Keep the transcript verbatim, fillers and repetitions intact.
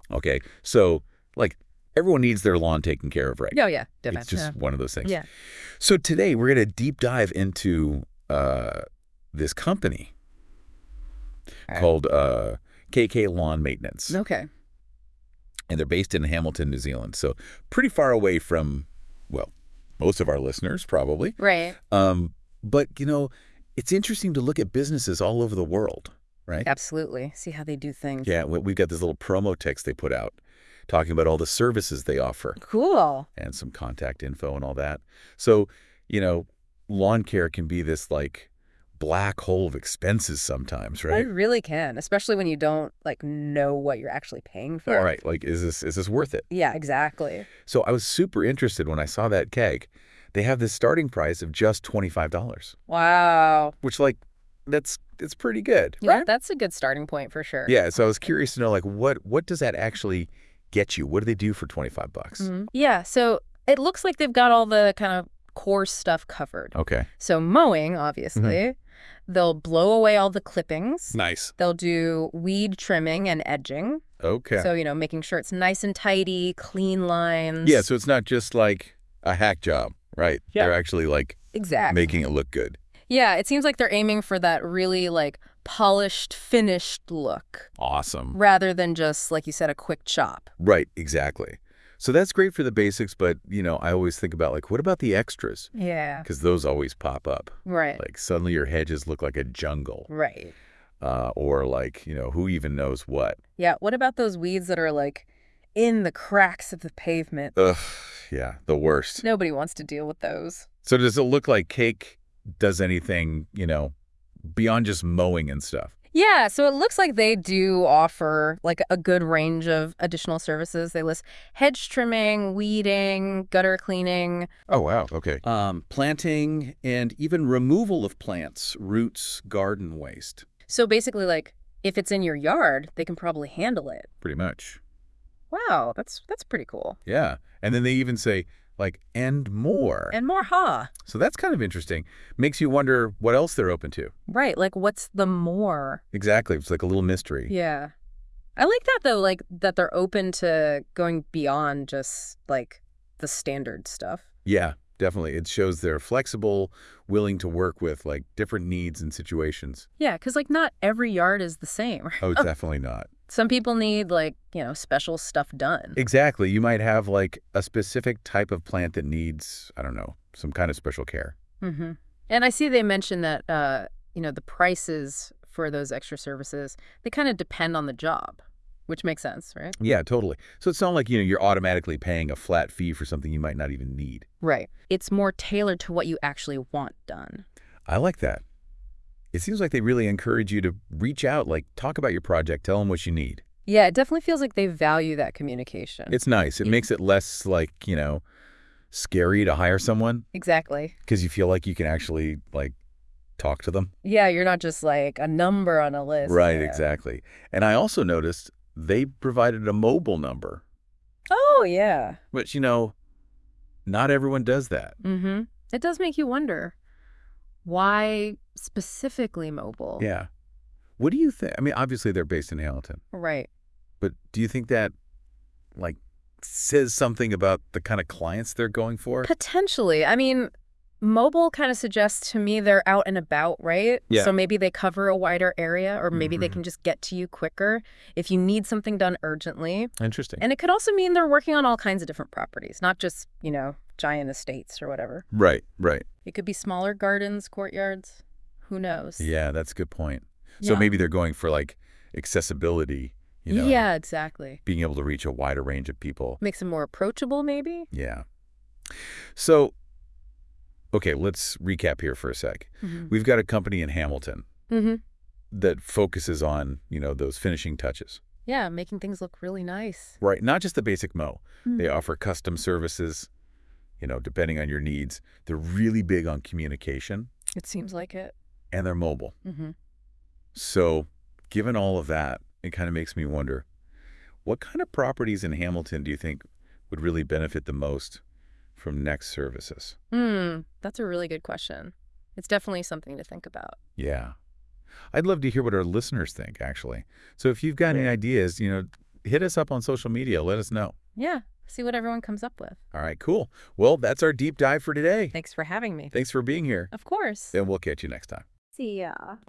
Okay, so like everyone needs their lawn taken care of, right? Oh, yeah, definitely. It's just yeah. one of those things. Yeah. So today we're going to deep dive into uh, this company Right. called uh, K K Lawn Maintenance. Okay. And they're based in Hamilton, New Zealand. So pretty far away from, well, most of our listeners probably. Right. Um, but, you know, it's interesting to look at businesses all over the world, right? Absolutely. See how they do things. Yeah, we- we've got this little promo text they put out talking about all the services they offer Cool. and some contact info and all that. So, you know, lawn care can be this like black hole of expenses sometimes, I right? really can, especially when you don't like know what you're actually paying for. All right, like is this is this worth it? Yeah, exactly. So I was super interested when I saw that keg. They have this starting price of just twenty-five dollars, Wow. which like that's it's pretty good, Yeah, right? that's a good starting point for sure. Yeah, so I was curious to know like what what does that actually get you? What do they do for twenty-five bucks? Mhm. Yeah, so it looks like they've got all the kind of core stuff covered. Okay. So mowing, obviously. They'll blow away all the clippings. Nice. They'll do weed trimming and edging. Okay. So, you know, making sure it's nice and tidy, clean lines. Yeah, so it's not just like a hack job, right? Yeah. They're actually like Exactly. making it look good. Yeah, it seems like they're aiming for that really like polished, finished look Awesome. rather than just, like you said, a quick chop. Right, exactly. So that's great for the basics, but, you know, I always think about like, what about the extras? Yeah. Because those always pop up. Right. Like suddenly your hedges look like a jungle. Right. Uh, or like, you know, who even knows what? Yeah, what about those weeds that are like in the cracks of the pavement? Ugh, yeah, the worst. Nobody wants to deal with those. So does it look like Cake does anything, you know, beyond just mowing and stuff? Yeah, so it looks like they do offer like a good range of additional services. They list hedge trimming, weeding, gutter cleaning. Oh, wow. Okay. Um, planting and even removal of plants, roots, garden waste. So basically, like, if it's in your yard, they can probably handle it. Pretty much. Wow, that's that's pretty cool. Yeah. And then they even say, like, and more. And more, huh? So that's kind of interesting. Makes you wonder what else they're open to. Right, like, what's the more? Exactly. It's like a little mystery. Yeah. I like that, though, like, that they're open to going beyond just, like, the standard stuff. Yeah, definitely. It shows they're flexible, willing to work with, like, different needs and situations. Yeah, because, like, not every yard is the same. Oh, definitely not. Some people need, like, you know, special stuff done. Exactly. You might have, like, a specific type of plant that needs, I don't know, some kind of special care. Mm-hmm. And I see they mentioned that, uh, you know, the prices for those extra services, they kind of depend on the job, which makes sense, right? Yeah, totally. So it's not like, you know, you're automatically paying a flat fee for something you might not even need. Right. It's more tailored to what you actually want done. I like that. It seems like they really encourage you to reach out, like talk about your project, tell them what you need. Yeah, it definitely feels like they value that communication. It's nice. It makes it less like, you know, scary to hire someone Exactly. because you feel like you can actually like talk to them. Yeah, you're not just like a number on a list. Right, Yeah. exactly. And I also noticed they provided a mobile number, Oh, yeah. which, you know, not everyone does that. Mm-hmm. It does make you wonder, why specifically mobile? Yeah. What do you think? I mean, obviously they're based in Hamilton, Right. but do you think that like says something about the kind of clients they're going for? Potentially. I mean, mobile kind of suggests to me they're out and about, right? Yeah. So maybe they cover a wider area, or maybe they Mhm. can just get to you quicker if you need something done urgently. Interesting. And it could also mean they're working on all kinds of different properties, not just, you know, giant estates or whatever. Right, right. It could be smaller gardens, courtyards. Who knows? Yeah, that's a good point. So Yeah. maybe they're going for like accessibility, you know, Yeah, exactly. being able to reach a wider range of people. Makes them more approachable, maybe? Yeah. So, okay, let's recap here for a sec. Mm-hmm. We've got a company in Hamilton Mm-hmm. that focuses on, you know, those finishing touches, Yeah, making things look really nice. right? Not just the basic mow. Mm. They offer custom services, you know, depending on your needs. They're really big on communication It seems like it. and they're mobile. Mm-hmm. So given all of that, it kind of makes me wonder, what kind of properties in Hamilton do you think would really benefit the most from Next Services? Hmm, that's a really good question. It's definitely something to think about. Yeah. I'd love to hear what our listeners think, actually. So if you've got any ideas, you know, hit us up on social media. Let us know. Yeah, see what everyone comes up with. All right, cool. Well, that's our deep dive for today. Thanks for having me. Thanks for being here. Of course. And we'll catch you next time. See ya.